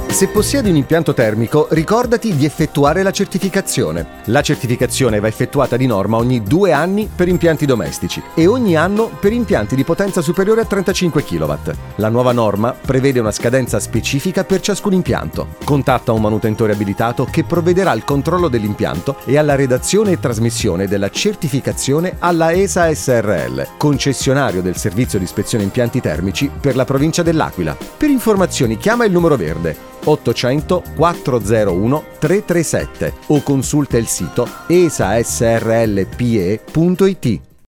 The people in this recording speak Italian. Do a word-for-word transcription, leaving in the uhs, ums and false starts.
Se possiedi un impianto termico, ricordati di effettuare la certificazione. La certificazione va effettuata di norma ogni due anni per impianti domestici e ogni anno per impianti di potenza superiore a trentacinque chilowatt. La nuova norma prevede una scadenza specifica per ciascun impianto. Contatta un manutentore abilitato che provvederà al controllo dell'impianto e alla redazione e trasmissione della certificazione alla E S A S R L, concessionario del servizio di ispezione impianti termici per la provincia dell'Aquila. Per informazioni chiama il numero verde ottocento quattrocentouno tre tre sette o consulta il sito e s a s r l p e punto i t.